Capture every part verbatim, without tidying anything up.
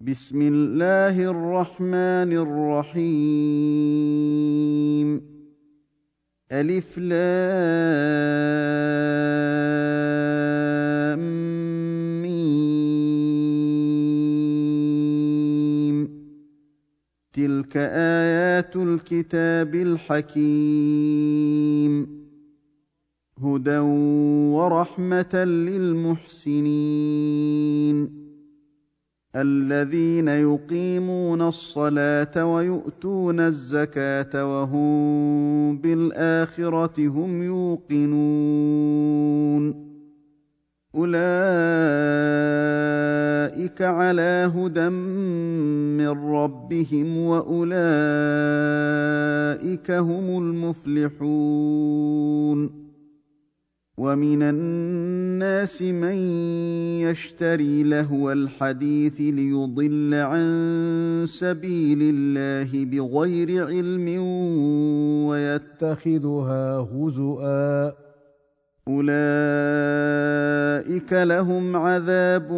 بسم الله الرحمن الرحيم. ألف لام ميم. تلك آيات الكتاب الحكيم، هدى ورحمة للمحسنين الذين يقيمون الصلاة ويؤتون الزكاة وهم بالآخرة هم يوقنون. أولئك على هدى من ربهم وأولئك هم المفلحون. ومن الناس من يشتري لهو الحديث ليضل عن سبيل الله بغير علم ويتخذها هزؤا، أولئك لهم عذاب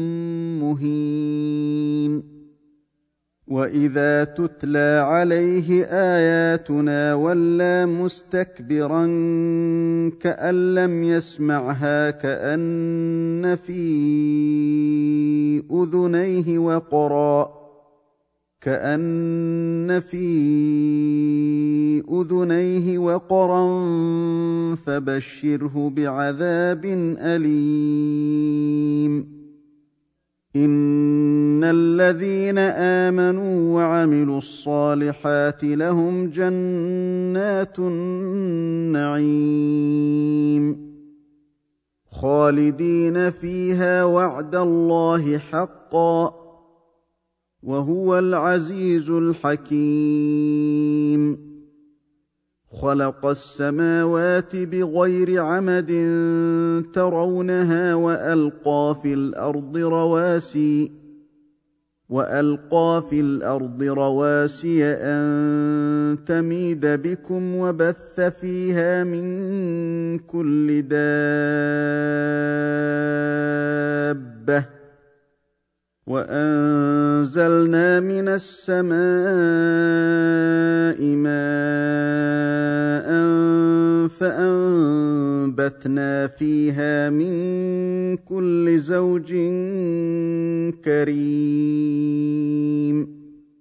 مهين. وإذا تتلى عليه آياتنا ولى مستكبرا كأن لم يسمعها كأن في أذنيه وقرا كأن في أذنيه وقرا فبشره بعذاب أليم. إن الذين آمنوا وعملوا الصالحات لهم جنات النعيم خالدين فيها وعد الله حقا، وهو العزيز الحكيم. خلق السماوات بغير عمد ترونها وألقى في الأرض رواسي وألقى في الأرض رواسي أن تميد بكم وبث فيها من كل دابة وأنزلنا من السماء ماء فأنبتنا فيها من كل زوج كريم.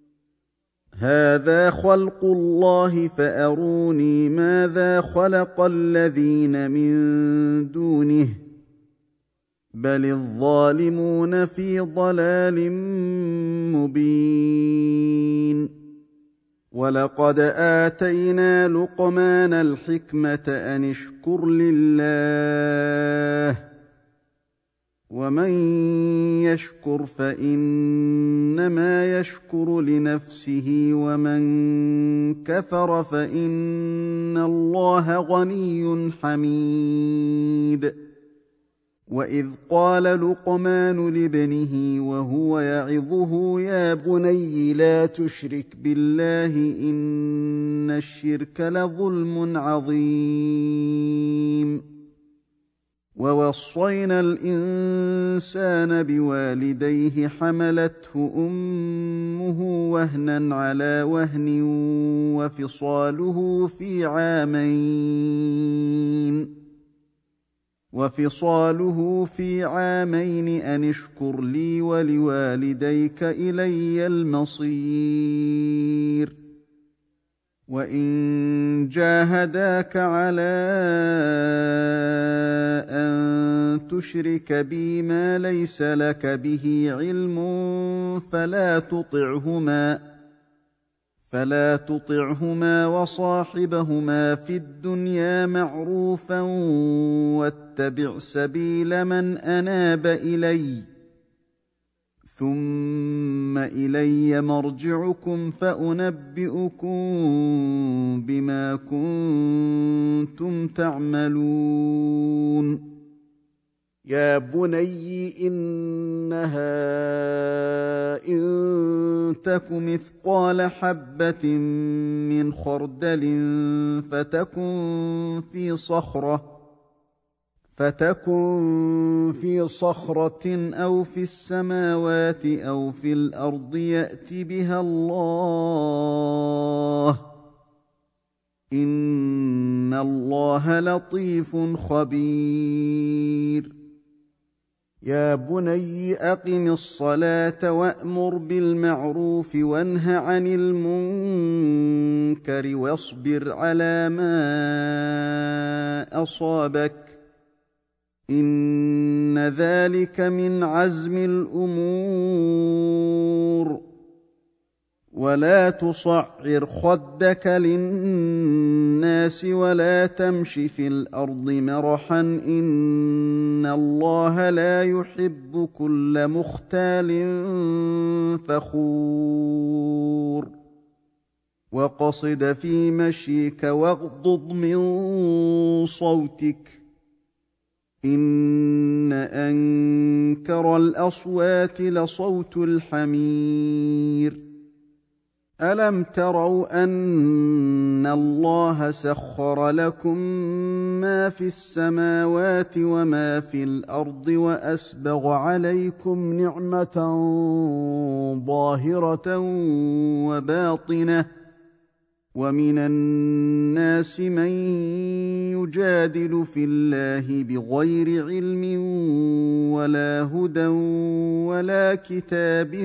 هذا خلق الله فأروني ماذا خلق الذين من دونه، بل الظالمون في ضلال مبين. ولقد آتينا لقمان الحكمة أن اشكر لله، ومن يشكر فإنما يشكر لنفسه ومن كفر فإن الله غني حميد. وإذ قال لقمان لابنه وهو يعظه يا بني لا تشرك بالله إن الشرك لظلم عظيم. ووصينا الإنسان بوالديه حملته أمه وهنا على وهن وفصاله في عامين وفصاله في عامين أن اشكر لي ولوالديك إلي المصير. وإن جاهداك على أن تشرك بي ما ليس لك به علم فلا تطعهما فلا تطعهما وصاحبهما في الدنيا معروفا واتبع سبيل من أناب إلي، ثم إلي مرجعكم فأنبئكم بما كنتم تعملون. يا بني إنها إن تك مثقال حبة من خردل فتكن في صخرة فتكن في صخرة أو في السماوات أو في الأرض يأت بها الله إن الله لطيف خبير يا بني أقم الصلاة وأمر بالمعروف وانه عن المنكر واصبر على ما أصابك إن ذلك من عزم الأمور ولا تصعر خدك للناس ولا تمش في الأرض مرحا إن الله لا يحب كل مختال فخور وقصد في مشيك واغضض من صوتك إن أنكر الأصوات لصوت الحمير ألم تروا أن الله سخر لكم ما في السماوات وما في الأرض وأسبغ عليكم نعمة ظاهرة وباطنة ومن الناس من يجادل في الله بغير علم ولا هدى ولا كتاب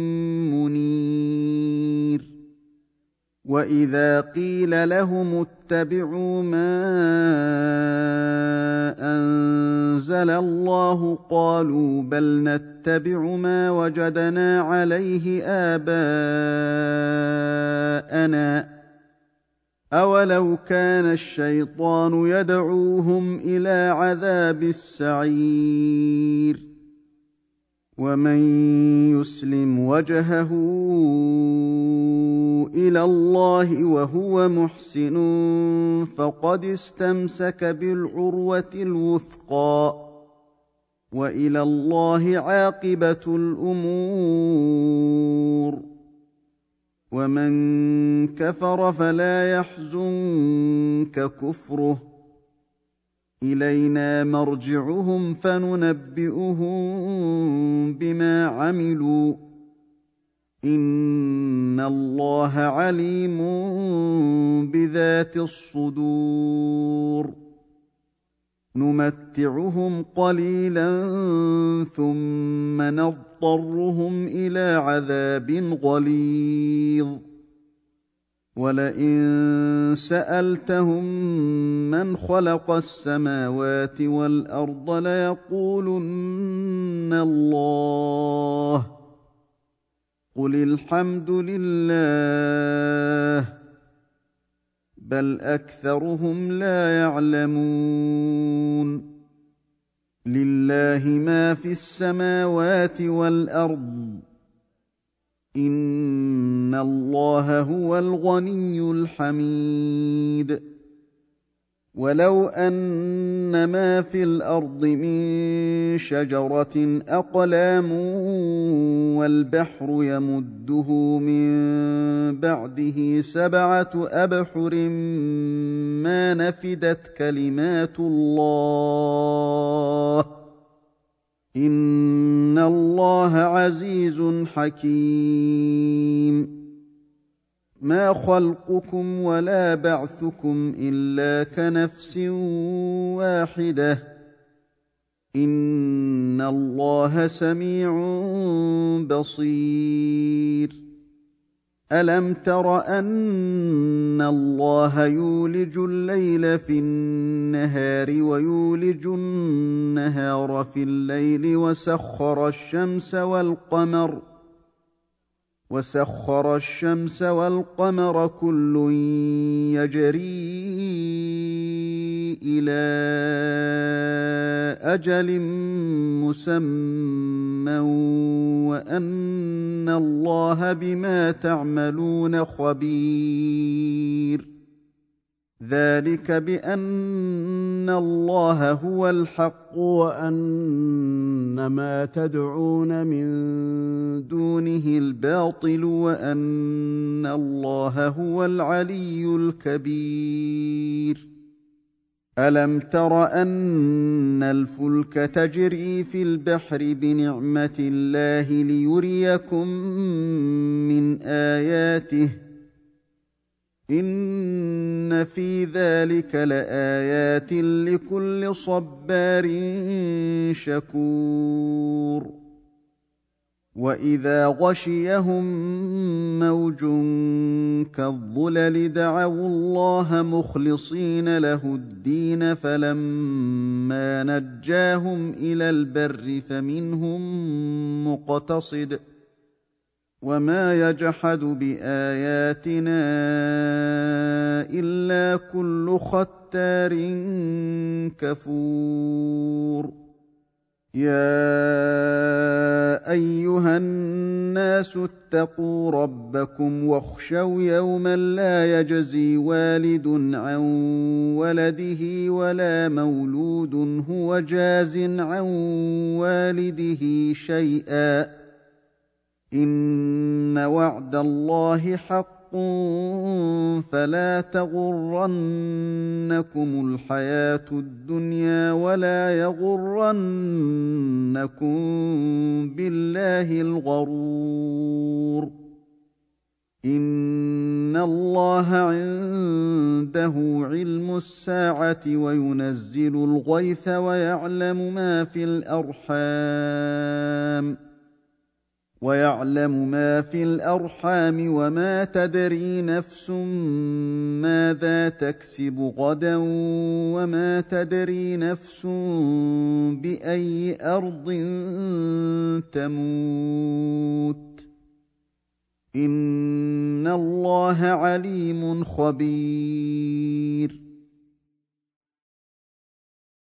منير وإذا قيل لهم اتبعوا ما أنزل الله قالوا بل نتبع ما وجدنا عليه آباءنا أولو كان الشيطان يدعوهم إلى عذاب السعير ومن يسلم وجهه إلى الله وهو محسن فقد استمسك بالعروة الوثقى وإلى الله عاقبة الأمور ومن كفر فلا يحزنك كفره إلينا مرجعهم فننبئهم بما عملوا إن الله عليم بذات الصدور نمتعهم قليلا ثم نضطرهم إلى عذاب غليظ ولئن سألتهم من خلق السماوات والأرض ليقولن الله قل الحمد لله بل أكثرهم لا يعلمون لله ما في السماوات والأرض إن الله هو الغني الحميد ولو أن ما في الأرض من شجرة أقلام والبحر يمده من بعده سبعة أبحر ما نفدت كلمات الله إن الله عزيز حكيم ما خلقكم ولا بعثكم إلا كنفس واحدة إن الله سميع بصير ألم تر أن الله يولج الليل في النهار ويولج النهار في الليل وسخر الشمس والقمر وسخر الشمس والقمر كل يجري إلى أجل مسمى وأن الله بما تعملون خبير ذلك بأن الله هو الحق وأن ما تدعون من دونه الباطل وأن الله هو العلي الكبير ألم تر أن الفلك تجري في البحر بنعمة الله ليريكم من آياته إن في ذلك لآيات لكل صبار شكور وإذا غشيهم موج كالظلل دعوا الله مخلصين له الدين فلما نجاهم إلى البر فمنهم مقتصد وما يجحد بآياتنا إلا كل ختار كفور يا أيها الناس اتقوا ربكم واخشوا يوما لا يجزي والد عن ولده ولا مولود هو جاز عن والده شيئا إن وعد الله حق فلا تغرنكم الحياة الدنيا ولا يغرنكم بالله الغرور إن الله عنده علم الساعة وينزل الغيث ويعلم ما في الأرحام ويعلم ما في الأرحام وما تدري نفس ماذا تكسب غدا وما تدري نفس بأي أرض تموت إن الله عليم خبير